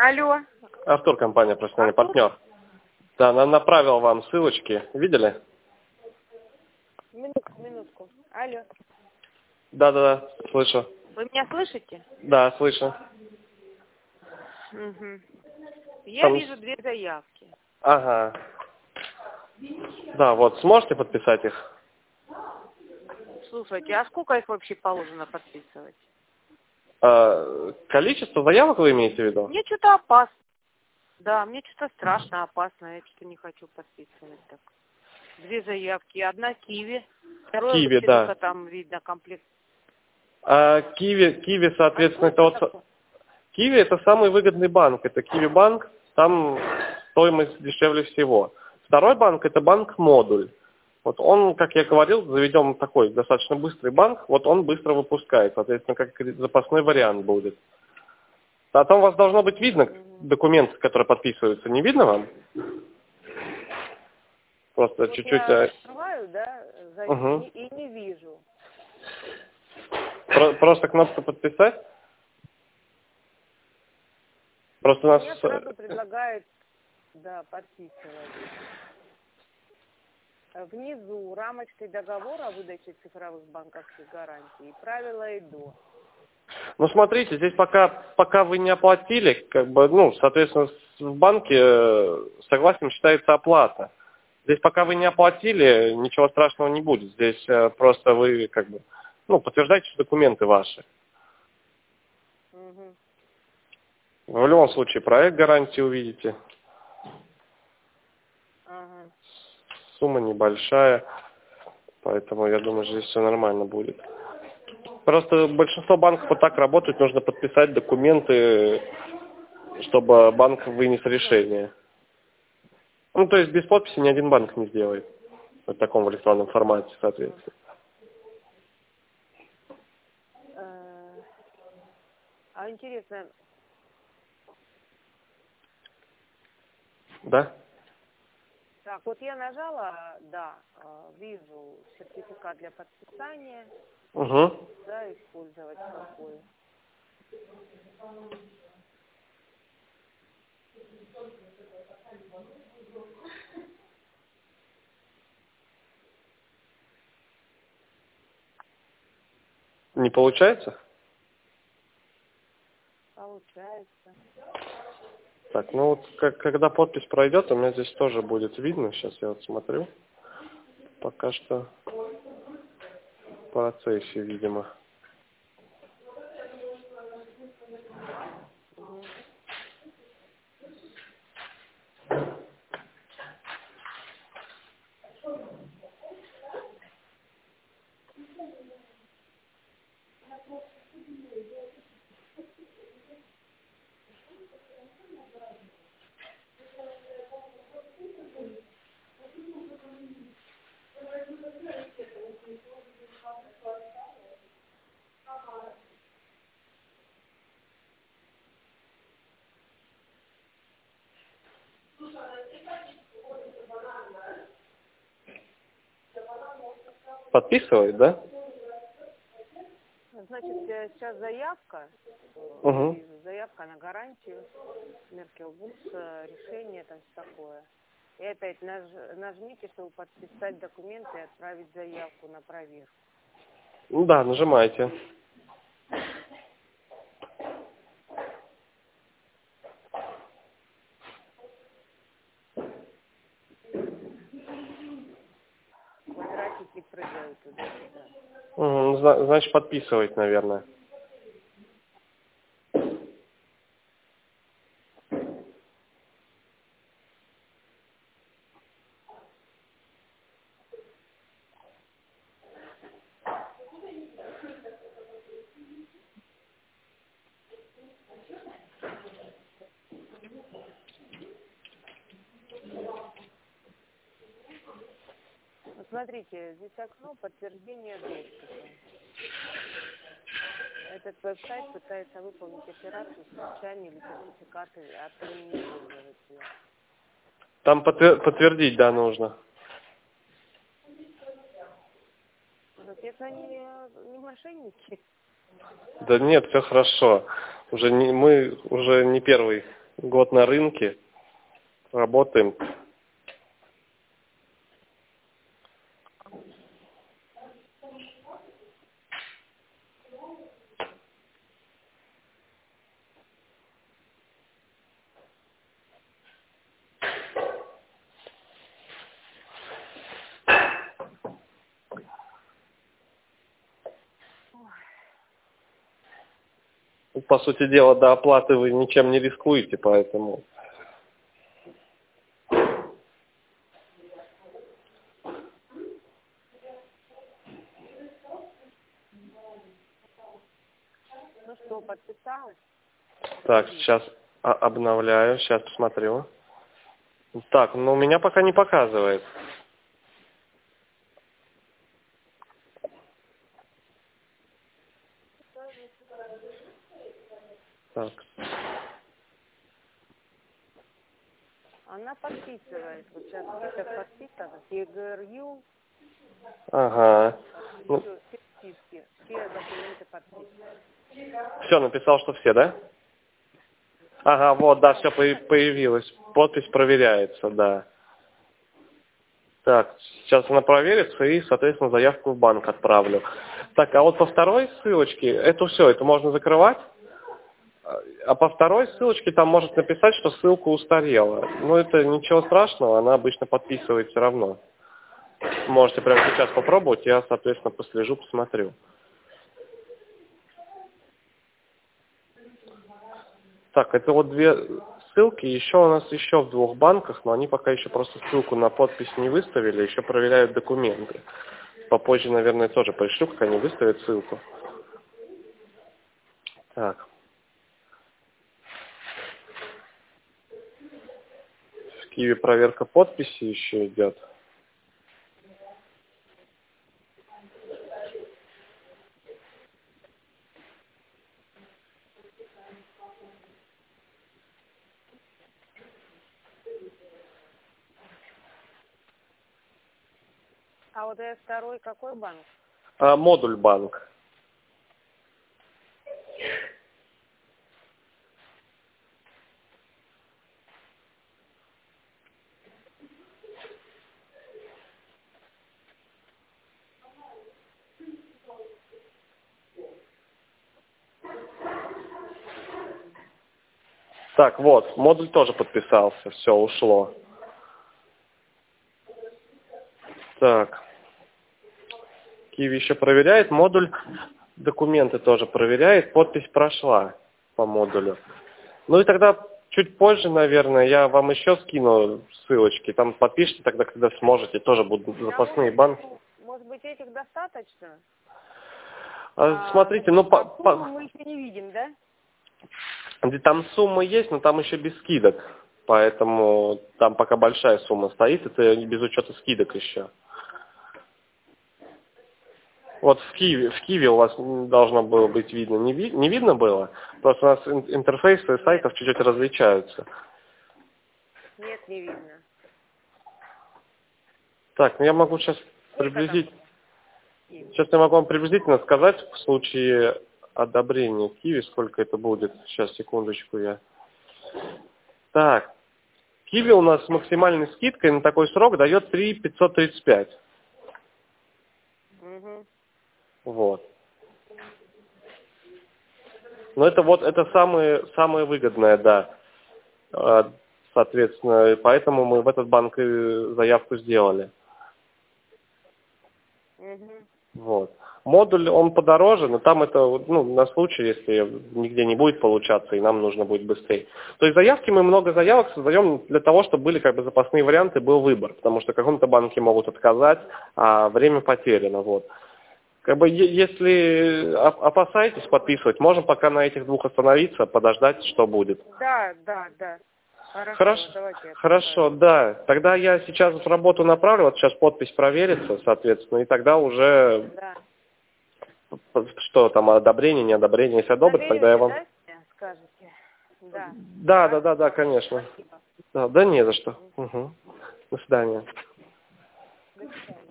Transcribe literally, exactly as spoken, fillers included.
Алло. Артур, компания «Профессиональный партнер». Да, она направила вам ссылочки. Видели? Минутку, минутку. Алло. Да-да-да, слышу. Вы меня слышите? Да, слышу. Угу. Я Там... вижу две заявки. Ага. Да, вот, сможете подписать их? Слушайте, а сколько их вообще положено подписывать? А, количество заявок вы имеете в виду? Мне что-то опасно. Да, мне что-то страшно, опасно. Я что-то не хочу подписывать так. Две заявки. Одна Киви. Второе Киви, Василика, да. там видно комплект. А Киви, Киви, соответственно, А это вот... такое? Киви это самый выгодный банк. Это Киви банк, там стоимость дешевле всего. Второй банк это банк Модуль. Вот он, как я говорил, заведем такой достаточно быстрый банк, вот он быстро выпускает, соответственно, как запасной вариант будет. А там у вас должно быть видно документы, которые подписываются. Не видно вам? Просто Вот чуть-чуть... я открываю, да, за... Угу. и, и не вижу. Про- просто кнопку подписать? Просто у нас... Мне сразу предлагают, да, подписывать. Внизу рамочкой договора о выдаче цифровых банковских гарантий и правила ИДО. Ну, смотрите, здесь пока, пока вы не оплатили, как бы, ну, соответственно, в банке э, согласием считается оплата. Здесь пока вы не оплатили, ничего страшного не будет. Здесь э, просто вы, как бы, ну, подтверждаете документы ваши. Угу. В любом случае, проект гарантии увидите. Ага. Сумма небольшая, поэтому я думаю, здесь все нормально будет. Просто большинство банков вот так работают, нужно подписать документы, чтобы банк вынес решение. Ну, то есть без подписи ни один банк не сделает. В таком в электронном формате, соответственно. А интересно, Да? так, вот я нажала, да, вижу сертификат для подписания, Угу. да, использовать какой. Не получается? Получается. Так, ну вот как, когда подпись пройдет, у меня здесь тоже будет видно. Сейчас я вот смотрю. Пока что в процессе, видимо. Угу. Подписывает, да? Значит, э, сейчас заявка, э, Угу. вижу, заявка на гарантию, Меркелбус, э, решение, там все такое. И опять наж, нажмите, чтобы подписать документы и отправить заявку на проверку. Ну да, нажимайте. Квадратики прыгают туда-сюда. Угу. Зна- Значит, подписывать, наверное. Вот смотрите, здесь окно подтверждения доступа. Этот веб-сайт пытается выполнить операцию с умолчанием или сертификаты от имени пользователя. Там подтвер- подтвердить, да, нужно. Соответственно, не, не мошенники. Да нет, все хорошо. Уже не, мы уже не первый Год на рынке. Работаем. По сути дела, до оплаты вы ничем не рискуете, поэтому... Ну что, подписалась? Так, сейчас обновляю, сейчас посмотрю. Так, ну у меня пока не показывает. Так. Она подписывает. Вот сейчас список подписанных. ЕГРЮ. Ага. Ну, Все, все списки. Все документы подписаны. все, написал, что все, да? Ага, вот, да, все появилось. Подпись проверяется, да. Так, сейчас она проверится и, соответственно, заявку в банк отправлю. Так, а вот по второй ссылочке, это все, это можно закрывать. А по второй ссылочке там может написать, что ссылка устарела. Но это ничего страшного, она обычно подписывает все равно. Можете прямо сейчас попробовать, я, соответственно, послежу, посмотрю. Так, это вот две ссылки, еще у нас еще в двух банках, но они пока еще просто ссылку на подпись не выставили, еще проверяют документы. Попозже, наверное, тоже пришлю, как они выставят ссылку. Так. В Киеве проверка подписи еще идет. А вот это второй какой банк? А, модуль банк. Так, вот, модуль тоже подписался, все, ушло. Так. Киви еще проверяет, модуль документы тоже проверяет, подпись прошла по модулю. Ну и тогда чуть позже, наверное, я вам еще скину ссылочки, там подпишите тогда, когда сможете, тоже будут запасные банки. Может быть, этих достаточно? А, смотрите, ну... А по, сумму по... мы еще не видим, да? Там сумма есть, но там еще без скидок. Поэтому там пока большая сумма стоит, это без учета скидок еще. Вот в Киеве, в Киеве у вас должно было быть видно. Не, ви, не видно было? Просто у нас интерфейсы сайтов чуть-чуть различаются. Нет, не видно. Так, ну я могу сейчас приблизить. Сейчас я могу вам приблизительно сказать в случае одобрения Киви, сколько это будет. Сейчас, секундочку, я. Так. Киви у нас с максимальной скидкой на такой срок дает три тысячи пятьсот тридцать пять. Угу. Вот. Но это вот это самое, самое выгодное, да. Соответственно, поэтому мы в этот банк и заявку сделали. Угу. Вот. Модуль, он подороже, но там это ну, на случай, если нигде не будет получаться, и нам нужно будет быстрее. То есть заявки, мы много заявок создаем для того, чтобы были как бы запасные варианты, был выбор. Потому что в каком-то банке могут отказать, а время потеряно. Вот. Как бы, если опасаетесь подписывать, можем пока на этих двух остановиться, подождать, что будет. Да, да, да. Хорошо, Хорошо, давайте хорошо, да. Тогда я сейчас в работу направлю, вот сейчас подпись проверится, соответственно, и тогда уже, да. что там, одобрение, неодобрение, если одобрят, тогда я вам... Да, скажете? Да. Да, да, да, да, конечно. Спасибо. Да, да не за что. Угу. До свидания. До свидания.